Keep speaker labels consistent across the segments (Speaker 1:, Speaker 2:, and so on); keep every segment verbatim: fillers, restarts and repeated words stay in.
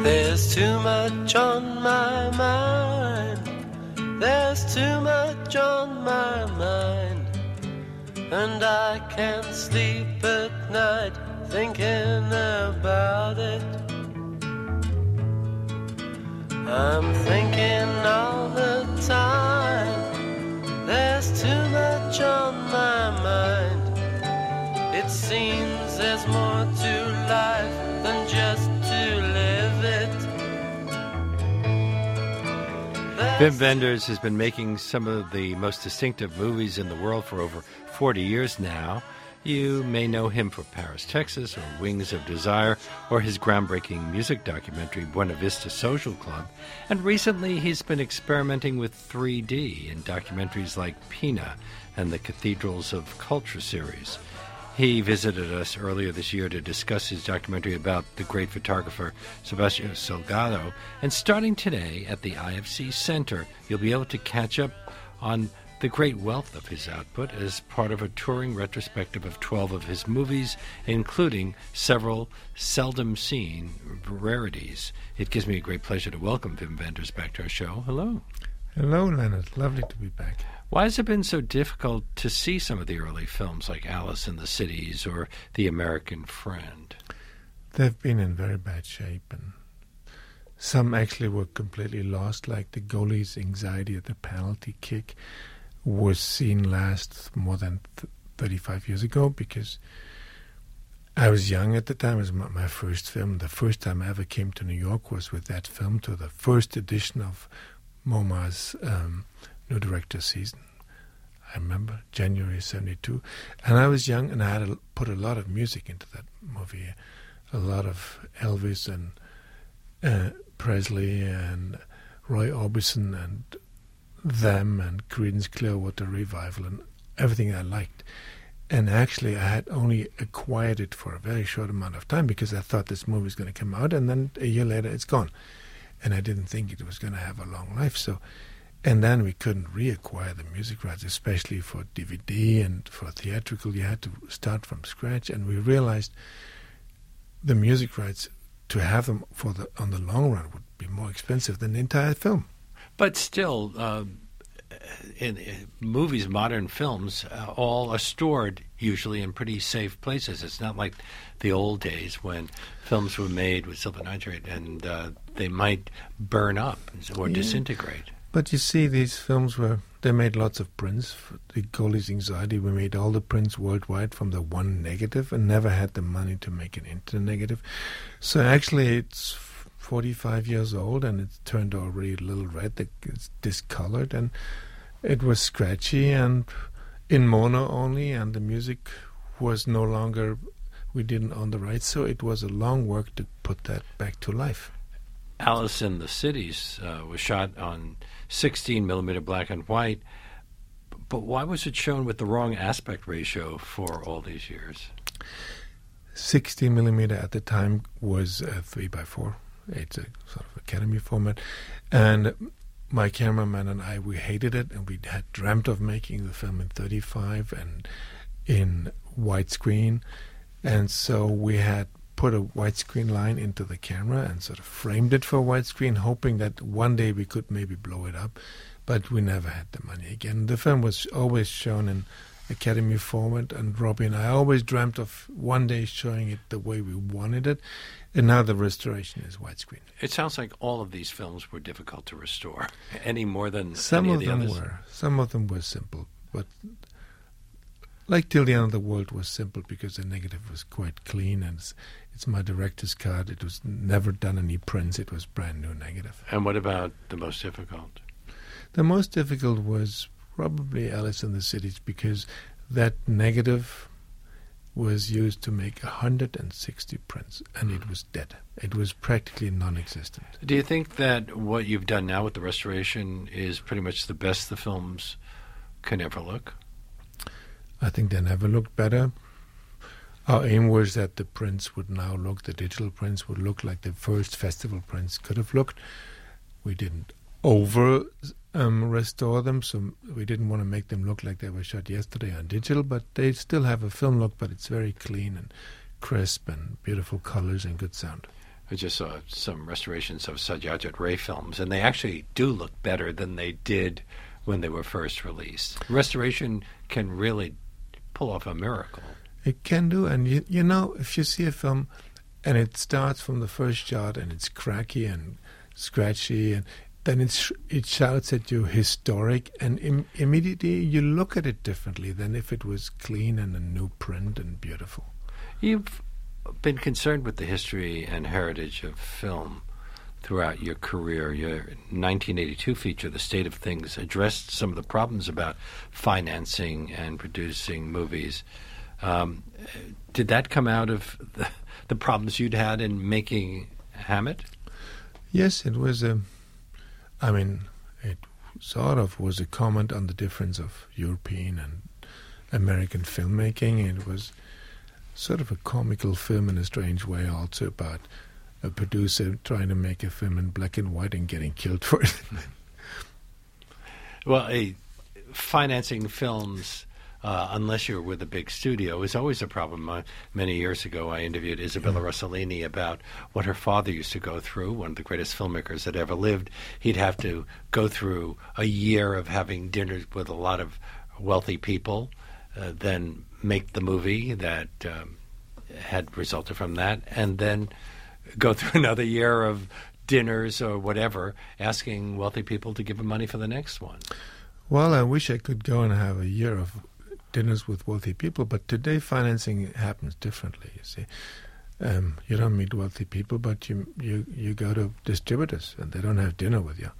Speaker 1: There's too much on my mind. There's too much on my mind. And I can't sleep at night thinking about it. I'm thinking all the time. There's too much on my mind. It seems there's more to life than just to live it.
Speaker 2: Wim Wenders has been making some of the most distinctive movies in the world for over forty years now. You may know him for Paris, Texas, or Wings of Desire, or his groundbreaking music documentary, Buena Vista Social Club. And recently he's been experimenting with three D in documentaries like Pina and the Cathedrals of Culture series. He visited us earlier this year to discuss his documentary about the great photographer Sebastião Salgado. And starting today at the I F C Center, you'll be able to catch up on the great wealth of his output as part of a touring retrospective of twelve of his movies, including several seldom-seen rarities. It gives me a great pleasure to welcome Wim Wenders back to our show. Hello.
Speaker 3: Hello, Leonard. Lovely to be back.
Speaker 2: Why has it been so difficult to see some of the early films like Alice in the Cities or The American Friend?
Speaker 3: They've been in very bad shape, and some actually were completely lost, like The Goalie's Anxiety at the Penalty Kick was seen last more than th- thirty-five years ago, because I was young at the time. It was my, my first film. The first time I ever came to New York was with that film to the first edition of MoMA's um, New Director's Season. I remember January seventy-two, and I was young, and I had to put a lot of music into that movie, a lot of Elvis and uh, Presley and Roy Orbison and them and Creedence Clearwater Revival and everything I liked. And actually I had only acquired it for a very short amount of time because I thought this movie was going to come out, and then a year later it's gone. And I didn't think it was going to have a long life. So, and then we couldn't reacquire the music rights, especially for D V D and for theatrical. You had to start from scratch, and we realized the music rights, to have them for the on the long run, would be more expensive than the entire film.
Speaker 2: But still, uh, in, in movies, modern films, uh, all are stored usually in pretty safe places. It's not like the old days when films were made with silver nitrate and uh, they might burn up or yeah. disintegrate.
Speaker 3: But you see, these films were, they made lots of prints. For The Goalie's Anxiety, we made all the prints worldwide from the one negative and never had the money to make it into the negative. So actually it's forty-five years old, and it's turned already a little red. It's discolored, and it was scratchy and in mono only, and the music was no longer, we didn't own the rights, so it was a long work to put that back to life.
Speaker 2: Alice in the Cities uh, was shot on sixteen millimeter black and white, but why was it shown with the wrong aspect ratio for all these years?
Speaker 3: sixteen millimeter at the time was uh, three by four. It's a sort of Academy format, and my cameraman and I, we hated it, and we had dreamt of making the film in thirty-five and in widescreen, and so we had put a widescreen line into the camera and sort of framed it for widescreen, hoping that one day we could maybe blow it up, but we never had the money again. The film was always shown in Academy format, and Robbie and I always dreamt of one day showing it the way we wanted it, and now the restoration is widescreen.
Speaker 2: It sounds like all of these films were difficult to restore, any more than
Speaker 3: some
Speaker 2: any
Speaker 3: of
Speaker 2: of the
Speaker 3: them
Speaker 2: others.
Speaker 3: were. Some of them were simple, but like Till the End of the World was simple because the negative was quite clean, and it's, it's my director's cut. It was never done any prints. It was brand new negative.
Speaker 2: And what about the most difficult?
Speaker 3: The most difficult was probably Alice in the Cities, because that negative was used to make one hundred sixty prints, and it was dead. It was practically non-existent.
Speaker 2: Do you think that what you've done now with the restoration is pretty much the best the films can ever look?
Speaker 3: I think they never looked better. Our aim was that the prints would now look, the digital prints would look like the first festival prints could have looked. We didn't over um, restore them, so we didn't want to make them look like they were shot yesterday on digital, but they still have a film look, but it's very clean and crisp and beautiful colors and good sound.
Speaker 2: I just saw some restorations of Satyajit Ray films, and they actually do look better than they did when they were first released. Restoration can really pull off a miracle.
Speaker 3: It can do, and you, you know, if you see a film and it starts from the first shot and it's cracky and scratchy, and then it's, it shouts at you historic, and im- immediately you look at it differently than if it was clean and a new print and beautiful.
Speaker 2: You've been concerned with the history and heritage of film throughout your career. Your nineteen eighty-two feature, The State of Things, addressed some of the problems about financing and producing movies. Um, did that come out of the, the problems you'd had in making Hammett?
Speaker 3: Yes, it was a... I mean, it sort of was a comment on the difference of European and American filmmaking. It was sort of a comical film in a strange way also about a producer trying to make a film in black and white and getting killed for it.
Speaker 2: Well, a, financing films, uh, unless you're with a big studio, is always a problem. Uh, many years ago, I interviewed Isabella yeah. Rossellini about what her father used to go through, one of the greatest filmmakers that ever lived. He'd have to go through a year of having dinners with a lot of wealthy people, uh, then make the movie that um, had resulted from that, and then go through another year of dinners or whatever, asking wealthy people to give him money for the next one.
Speaker 3: Well, I wish I could go and have a year of dinners with wealthy people, but today financing happens differently, you see. Um, you don't meet wealthy people, but you, you, you go to distributors, and they don't have dinner with you.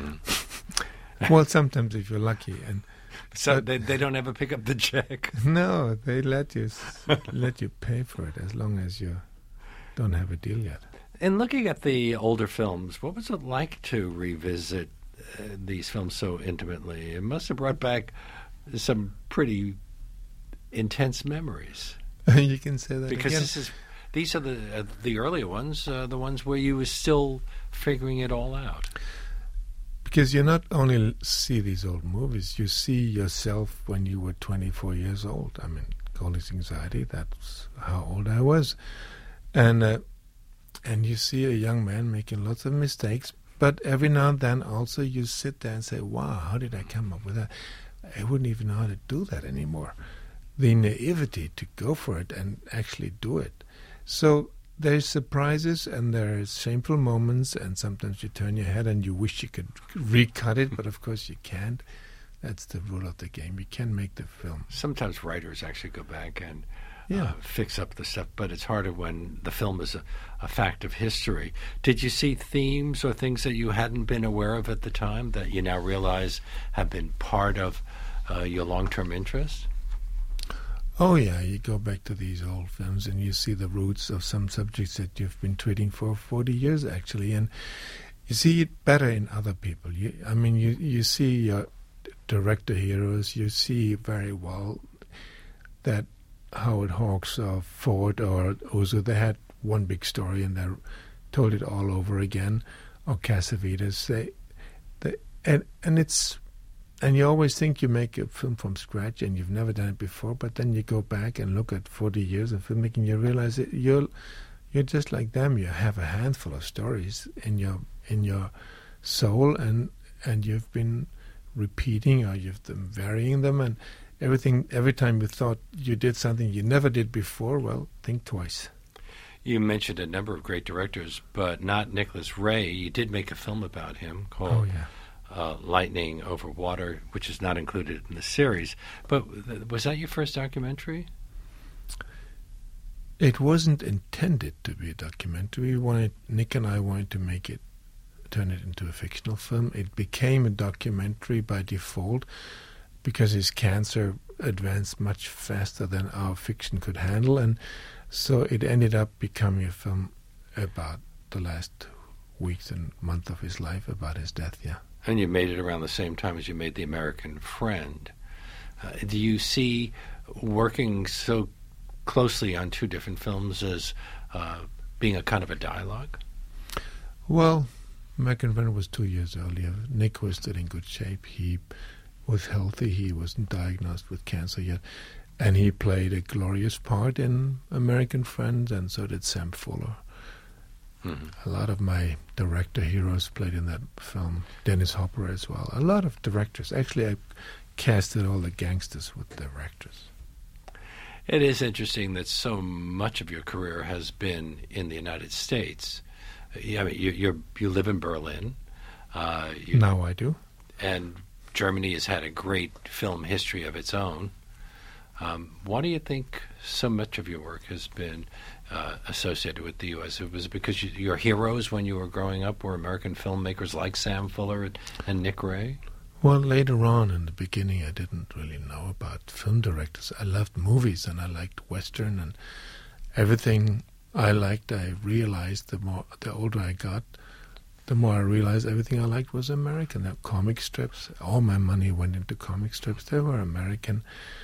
Speaker 3: Mm. Well, sometimes if you're lucky. and
Speaker 2: So they they don't ever pick up the check?
Speaker 3: No, they let you let you pay for it as long as you don't have a deal yet.
Speaker 2: In looking at the older films, what was it like to revisit uh, these films so intimately? It must have brought back some pretty intense memories.
Speaker 3: You can say that
Speaker 2: because
Speaker 3: again.
Speaker 2: this is these are the uh, the earlier ones, uh, the ones where you were still figuring it all out.
Speaker 3: Because you not only see these old movies, you see yourself when you were twenty-four years old. I mean, Goldie's Anxiety, that's how old I was. And uh, and you see a young man making lots of mistakes, but every now and then also you sit there and say, wow, how did I come up with that? I wouldn't even know how to do that anymore. The naivety to go for it and actually do it. So there's surprises and there's shameful moments, and sometimes you turn your head and you wish you could recut it, but of course you can't. That's the rule of the game. You can't make the film.
Speaker 2: Sometimes writers actually go back and
Speaker 3: yeah.
Speaker 2: uh, fix up the stuff, but it's harder when the film is a, a fact of history. Did you see themes or things that you hadn't been aware of at the time that you now realize have been part of uh, your long-term interest?
Speaker 3: Oh, yeah, you go back to these old films and you see the roots of some subjects that you've been treating for forty years, actually, and you see it better in other people. You, I mean, you, you see your director heroes, you see very well that Howard Hawks or Ford or Ozu, they had one big story and they told it all over again, or Cassavetes, they, they, and, and it's... And you always think you make a film from scratch and you've never done it before, but then you go back and look at forty years of filmmaking, you realize that you're you're just like them. You have a handful of stories in your in your soul, and and you've been repeating or you've been varying them, and everything. Every time you thought you did something you never did before, well, think twice.
Speaker 2: You mentioned a number of great directors, but not Nicholas Ray. You did make a film about him called
Speaker 3: Oh yeah.
Speaker 2: Uh, Lightning Over Water, which is not included in the series. But th- was that your first documentary?
Speaker 3: It wasn't intended to be a documentary. We wanted, Nick and I wanted to make it, turn it into a fictional film. It became a documentary by default because his cancer advanced much faster than our fiction could handle, and so it ended up becoming a film about the last weeks and month of his life, about his death, yeah.
Speaker 2: And you made it around the same time as you made The American Friend. Uh, do you see working so closely on two different films as uh, being a kind of a dialogue?
Speaker 3: Well, American Friend was two years earlier. Nick was still in good shape. He was healthy. He wasn't diagnosed with cancer yet. And he played a glorious part in American Friend, and so did Sam Fuller.
Speaker 2: Mm-hmm.
Speaker 3: A lot of my director heroes played in that film. Dennis Hopper as well. A lot of directors. Actually, I casted all the gangsters with directors.
Speaker 2: It is interesting that so much of your career has been in the United States. I mean, you you're, you live in Berlin. Uh, you,
Speaker 3: now I do.
Speaker 2: And Germany has had a great film history of its own. Um, why do you think so much of your work has been uh, associated with the U S? Was it because you, your heroes when you were growing up were American filmmakers like Sam Fuller and, and Nick Ray?
Speaker 3: Well, later on in the beginning, I didn't really know about film directors. I loved movies and I liked Western, and everything I liked, I realized the more the older I got, the more I realized everything I liked was American. The comic strips, all my money went into comic strips. They were American.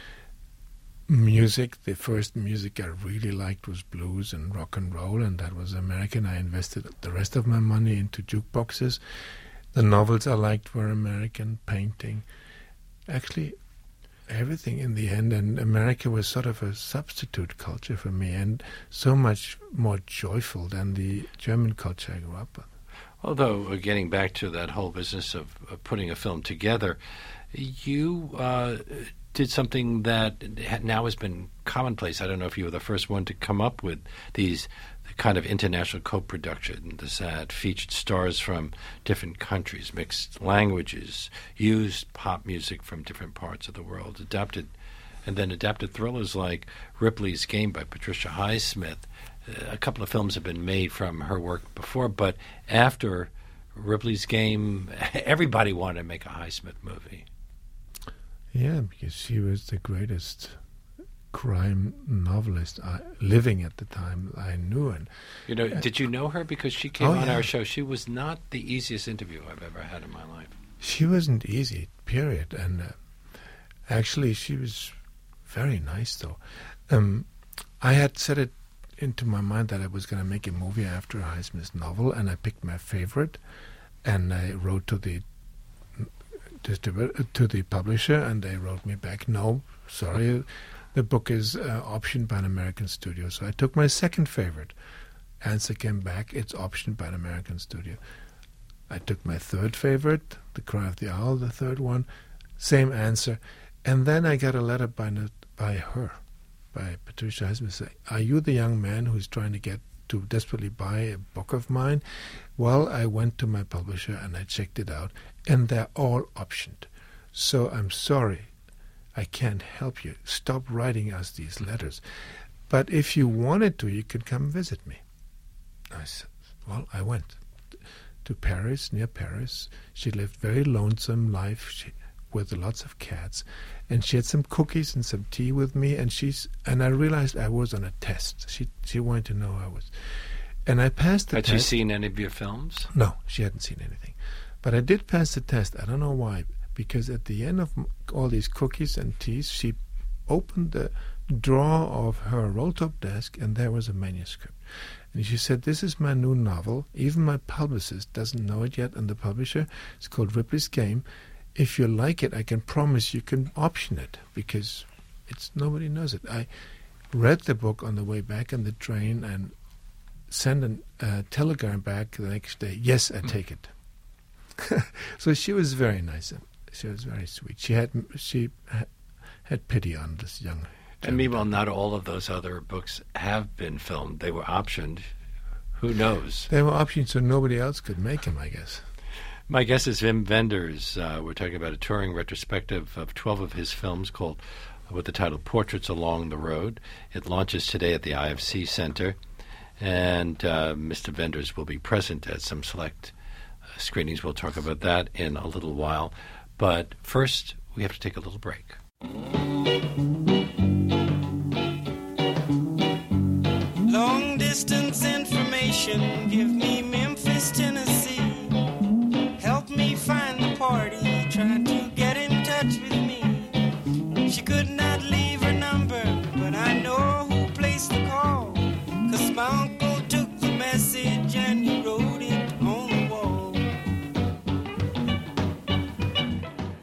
Speaker 3: Music, the first music I really liked was blues and rock and roll, and that was American. I invested the rest of my money into jukeboxes. The novels I liked were American, painting. Actually, everything in the end, and America was sort of a substitute culture for me, and so much more joyful than the German culture I grew up with.
Speaker 2: Although, uh, getting back to that whole business of, of putting a film together, you uh, did something that now has been commonplace. I don't know if you were the first one to come up with these kind of international co-production that featured stars from different countries, mixed languages, used pop music from different parts of the world, adapted, and then adapted thrillers like Ripley's Game by Patricia Highsmith. A couple of films have been made from her work before, but after Ripley's Game, everybody wanted to make a Highsmith movie.
Speaker 3: Yeah, because she was the greatest crime novelist I, living at the time I knew. And
Speaker 2: you know, did you know her? Because she came
Speaker 3: oh,
Speaker 2: on
Speaker 3: yeah.
Speaker 2: our show. She was not the easiest interview I've ever had in my life.
Speaker 3: She wasn't easy, period. And uh, actually, she was very nice, though. Um, I had set it into my mind that I was going to make a movie after Highsmith's novel, and I picked my favorite, and I wrote to the to the publisher, and they wrote me back, no, sorry, the book is uh, optioned by an American studio. So I took my second favorite. Answer came back, it's optioned by an American studio. I took my third favorite, The Cry of the Owl, the third one, same answer. And then I got a letter by by her, by Patricia Highsmith, saying, are you the young man who's trying to get to desperately buy a book of mine? Well, I went to my publisher and I checked it out, and they're all optioned. So I'm sorry, I can't help you. Stop writing us these letters. But if you wanted to, you could come visit me. I said, well, I went to Paris, near Paris. She lived very lonesome life she, with lots of cats. And she had some cookies and some tea with me. And she's and I realized I was on a test. She she wanted to know I was. And I passed the
Speaker 2: Had
Speaker 3: test.
Speaker 2: Had she seen any of your films?
Speaker 3: No, she hadn't seen anything. But I did pass the test. I don't know why. Because at the end of all these cookies and teas, she opened the drawer of her roll-top desk, and there was a manuscript. And she said, this is my new novel. Even my publicist doesn't know it yet, and the publisher. It's called Ripley's Game. If you like it, I can promise you can option it, because it's nobody knows it. I read the book on the way back on the train and sent a uh, telegram back the next day. Yes, I take it. So she was very nice. She was very sweet. She had she ha- had pity on this young.
Speaker 2: And meanwhile, not all of those other books have been filmed. They were optioned. Who knows?
Speaker 3: They were optioned so nobody else could make them, I guess.
Speaker 2: My guest is Wim Wenders. Uh, we're talking about a touring retrospective of twelve of his films called, with the title Portraits Along the Road. It launches today at the I F C Center, and uh, Mister Wenders will be present at some select uh, screenings. We'll talk about that in a little while. But first, we have to take a little break.
Speaker 4: Long distance information, give me Memphis, Tennessee. Help me find the party, tried to get in touch with me. She could not leave her number, but I know who placed the call. Cause my uncle took the message and he wrote it on the wall.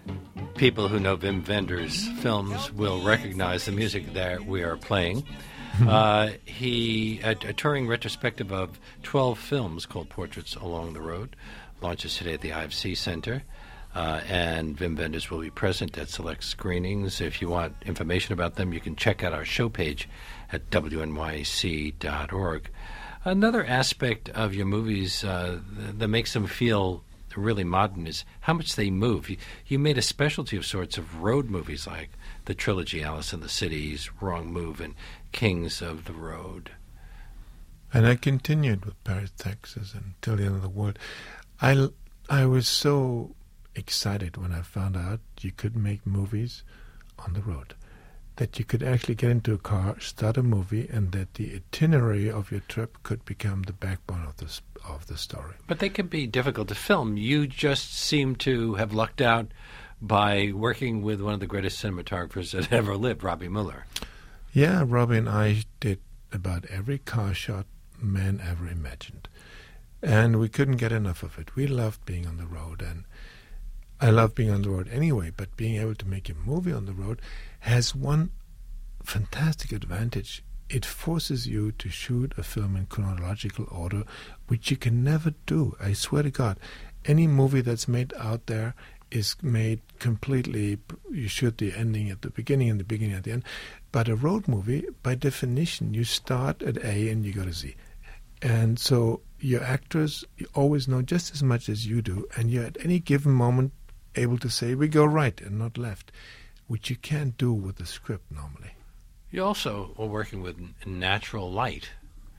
Speaker 2: People who know Wim Wenders' films will recognize the music that we are playing. uh, he a, a touring retrospective of twelve films called Portraits Along the Road launches today at the I F C Center. Uh, and Wim Wenders will be present at select screenings. If you want information about them, you can check out our show page at W N Y C dot org. Another aspect of your movies uh, that makes them feel really modern is how much they move. You, you made a specialty of sorts of road movies like the trilogy Alice in the Cities, Wrong Move, and Kings of the Road.
Speaker 3: And I continued with Paris, Texas, until the end of the world. I, I was so excited when I found out you could make movies on the road, that you could actually get into a car, start a movie, and that the itinerary of your trip could become the backbone of the of the story.
Speaker 2: But they can be difficult to film. You just seem to have lucked out by working with one of the greatest cinematographers that ever lived, Robbie Mueller.
Speaker 3: Yeah, Robbie and I did about every car shot man ever imagined, and we couldn't get enough of it. We loved being on the road, and I love being on the road anyway, but being able to make a movie on the road has one fantastic advantage. It forces you to shoot a film in chronological order, which you can never do. I swear to God, any movie that's made out there is made completely, you shoot the ending at the beginning and the beginning at the end. But a road movie, by definition, you start at A and you go to Z. And so your actors you always know just as much as you do, and you're at any given moment able to say, we go right and not left, which you can't do with the script normally.
Speaker 2: You also are working with natural light.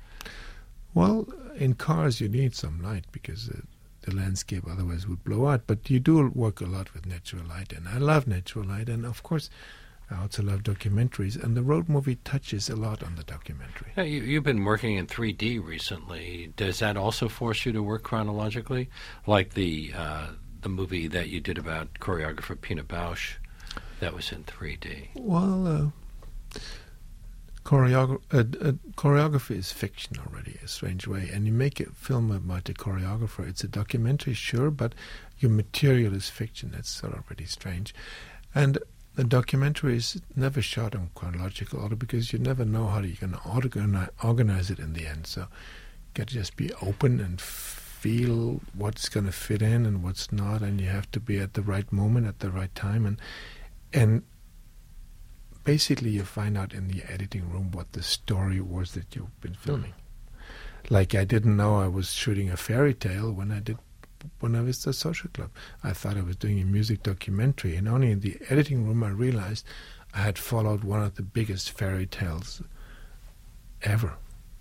Speaker 3: Well, in cars you need some light because uh, the landscape otherwise would blow out, but you do work a lot with natural light, and I love natural light, and of course I also love documentaries, and the road movie touches a lot on the documentary.
Speaker 2: Yeah, you, you've been working in three D recently. Does that also force you to work chronologically, like the uh, the movie that you did about choreographer Pina Bausch? That was in three D.
Speaker 3: Well, uh, choreogra- uh, uh, choreography is fiction already, a strange way. And you make a film about a choreographer. It's a documentary, sure, but your material is fiction. That's already strange. And the documentary is never shot in chronological order because you never know how you're going to organize, organize it in the end. So you got to just be open and feel what's going to fit in and what's not, and you have to be at the right moment at the right time, and and basically you find out in the editing room what the story was that you've been filming. Mm. Like I didn't know I was shooting a fairy tale when I did when I was at the Social Club. I thought I was doing a music documentary, and only in the editing room I realized I had followed one of the biggest fairy tales ever.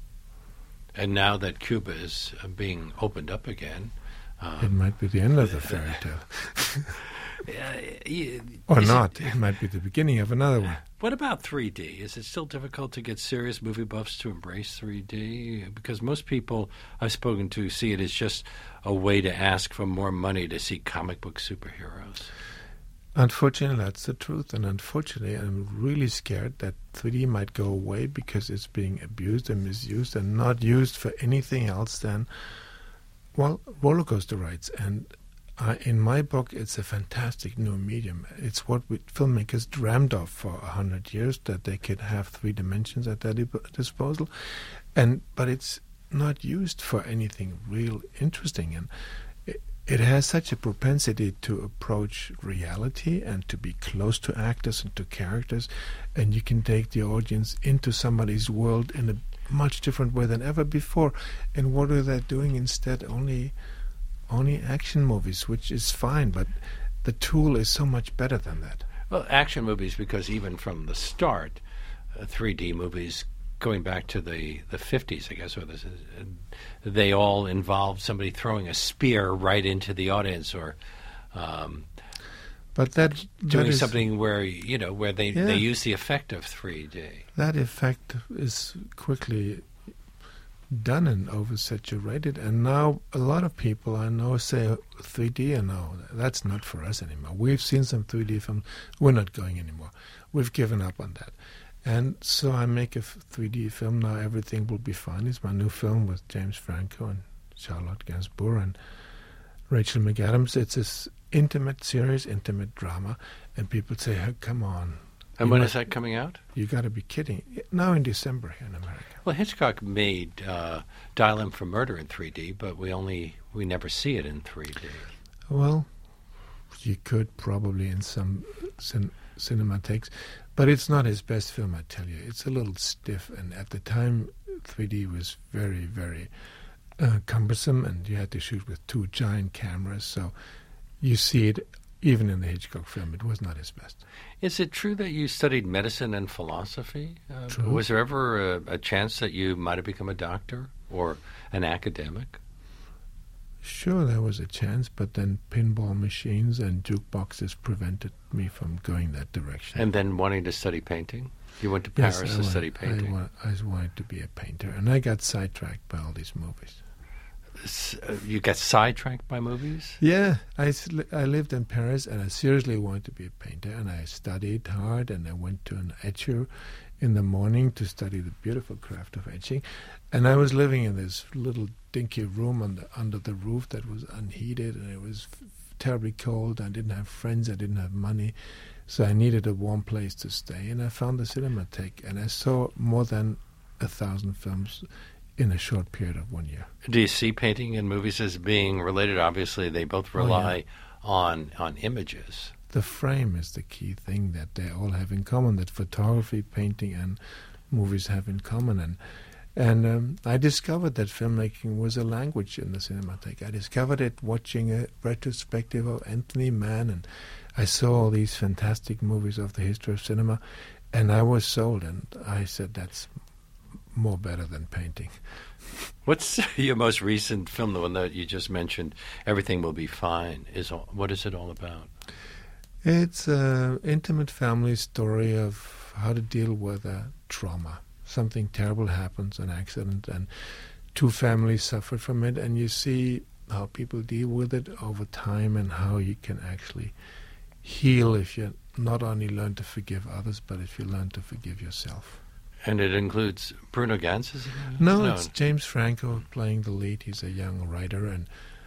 Speaker 2: And now that Cuba is uh, being opened up again, um,
Speaker 3: it might be the end of the fairy tale.
Speaker 2: uh, you,
Speaker 3: or not. It, it might be the beginning of another one.
Speaker 2: What about three D? Is it still difficult to get serious movie buffs to embrace three D? Because most people I've spoken to see it as just a way to ask for more money to see comic book superheroes.
Speaker 3: Unfortunately, that's the truth. And unfortunately, I'm really scared that three D might go away because it's being abused and misused and not used for anything else than, well, roller coaster rides. And uh, in my book, it's a fantastic new medium. It's what we, filmmakers dreamed of for a hundred years, that they could have three dimensions at their disposal. And but it's not used for anything real interesting. And it, it has such a propensity to approach reality and to be close to actors and to characters, and you can take the audience into somebody's world in a much different way than ever before. And what are they doing instead? Only only action movies, which is fine, but the tool is so much better than that.
Speaker 2: Well, action movies, because even from the start, uh, three D movies going back to the, the fifties, I guess, or this is, uh, they all involved somebody throwing a spear right into the audience, or um,
Speaker 3: but that,
Speaker 2: doing
Speaker 3: that is,
Speaker 2: something where you know where they,
Speaker 3: yeah.
Speaker 2: they use the effect of three D.
Speaker 3: That effect is quickly done and oversaturated, and now a lot of people I know say three D, and no, that's not for us anymore. We've seen some three D films. We're not going anymore. We've given up on that. And so I make a three D film now. Everything Will Be Fine. It's my new film with James Franco and Charlotte Gainsbourg and Rachel McAdams. It's this intimate series, intimate drama, and people say, oh, come on,
Speaker 2: And
Speaker 3: You
Speaker 2: when
Speaker 3: must-
Speaker 2: is that coming out?
Speaker 3: You got to be kidding. Now in December here in America.
Speaker 2: Well, Hitchcock made uh, Dial M for Murder in three D, but we only we never see it in three D.
Speaker 3: Well, you could probably in some cin- cinematheques, but it's not his best film, I tell you. It's a little stiff, and at the time, three D was very, very uh, cumbersome, and you had to shoot with two giant cameras, so you see it even in the Hitchcock film. It was not his best.
Speaker 2: Is it true that you studied medicine and philosophy? Uh,
Speaker 3: True.
Speaker 2: Was there ever a, a chance that you might have become a doctor or an academic?
Speaker 3: Sure, there was a chance, but then pinball machines and jukeboxes prevented me from going that direction.
Speaker 2: And then wanting to study painting? You went to
Speaker 3: Yes,
Speaker 2: Paris
Speaker 3: I
Speaker 2: to
Speaker 3: wa-
Speaker 2: study painting.
Speaker 3: I, wa- I wanted to be a painter, and I got sidetracked by all these movies.
Speaker 2: S- uh, You got sidetracked by movies?
Speaker 3: Yeah, I, sl- I lived in Paris, and I seriously wanted to be a painter, and I studied hard, and I went to an etcher in the morning to study the beautiful craft of etching. And I was living in this little dinky room under, under the roof that was unheated, and it was f- terribly cold. I didn't have friends, I didn't have money, so I needed a warm place to stay. And I found the Cinematheque, and I saw more than a thousand films in a short period of one year.
Speaker 2: Do you see painting and movies as being related? Obviously, they both
Speaker 3: Oh, yeah.
Speaker 2: rely on on images.
Speaker 3: The frame is the key thing that they all have in common, that photography, painting, and movies have in common. And and um, I discovered that filmmaking was a language in the Cinematheque. I discovered it watching a retrospective of Anthony Mann, and I saw all these fantastic movies of the history of cinema, and I was sold, and I said, that's more better than painting.
Speaker 2: What's your most recent film, the one that you just mentioned, Everything Will Be Fine? Is all, what is it all about?
Speaker 3: It's an intimate family story of how to deal with a trauma. Something terrible happens, an accident, and two families suffer from it, and you see how people deal with it over time and how you can actually heal if you not only learn to forgive others, but if you learn to forgive yourself.
Speaker 2: And it includes Bruno Ganz, is it?
Speaker 3: No, it's James Franco playing the lead. He's a young writer, and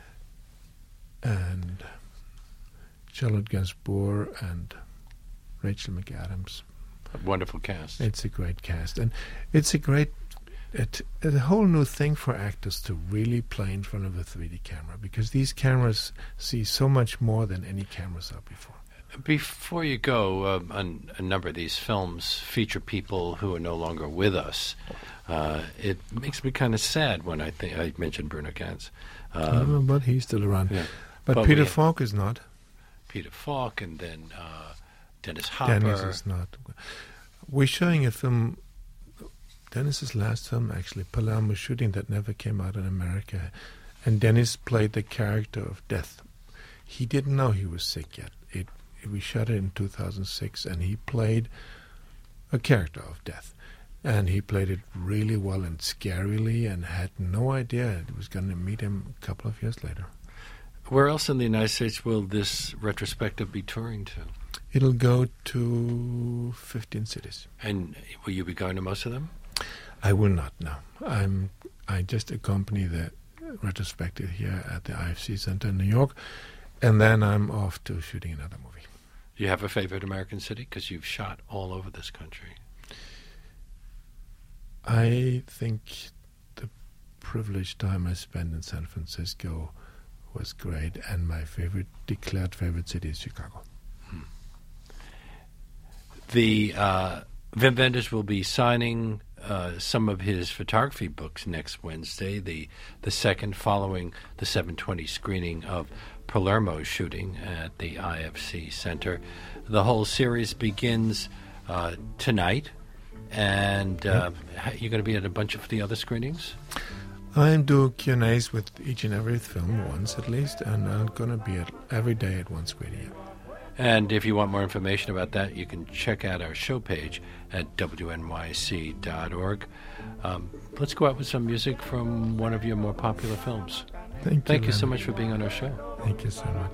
Speaker 3: and Charlotte Gainsbourg and Rachel McAdams.
Speaker 2: A wonderful cast.
Speaker 3: It's a great cast, and it's a great, it, a whole new thing for actors to really play in front of a three D camera, because these cameras see so much more than any camera saw before.
Speaker 2: Before you go, uh, a, a number of these films feature people who are no longer with us. Uh, it makes me kind of sad when I think I mentioned Bruno Ganz. Um,
Speaker 3: Oh, but he's still around.
Speaker 2: yeah.
Speaker 3: But,
Speaker 2: But
Speaker 3: Peter
Speaker 2: we-
Speaker 3: Falk is not.
Speaker 2: Peter Falk, and then uh, Dennis Hopper.
Speaker 3: Dennis is not. We're showing a film, Dennis's last film actually, Palermo Shooting, that never came out in America. And Dennis played the character of Death. He didn't know he was sick yet. It, we shot it in two thousand six, and he played a character of Death. And he played it really well and scarily, and had no idea it was going to meet him a couple of years later.
Speaker 2: Where else in the United States will this retrospective be touring to?
Speaker 3: It'll go to fifteen cities.
Speaker 2: And will you be going to most of them?
Speaker 3: I will not, no. I'm, I just accompany the retrospective here at the I F C Center in New York, and then I'm off to shooting another movie.
Speaker 2: Do you have a favorite American city? Because you've shot all over this country.
Speaker 3: I think the privileged time I spent in San Francisco was great, and my favorite, declared favorite city is Chicago.
Speaker 2: The uh, Wim Wenders will be signing uh, some of his photography books next Wednesday, the the second following the seven twenty screening of Palermo Shooting at the I F C Center. The whole series begins uh, tonight, and uh, you're going to be at a bunch of the other screenings?
Speaker 3: I do Q and A's with each and every film once at least, and I'm going to be at every day at one screening.
Speaker 2: And if you want more information about that, you can check out our show page at W N Y C dot org. Um, let's go out with some music from one of your more popular films.
Speaker 3: Thank you.
Speaker 2: Thank you so
Speaker 3: Len.
Speaker 2: much for being on our show.
Speaker 3: Thank you so much.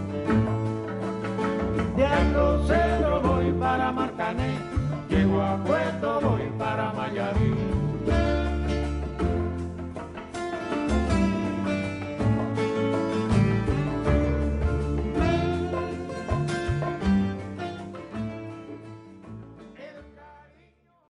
Speaker 5: De Alcocero voy para Marcané, llego a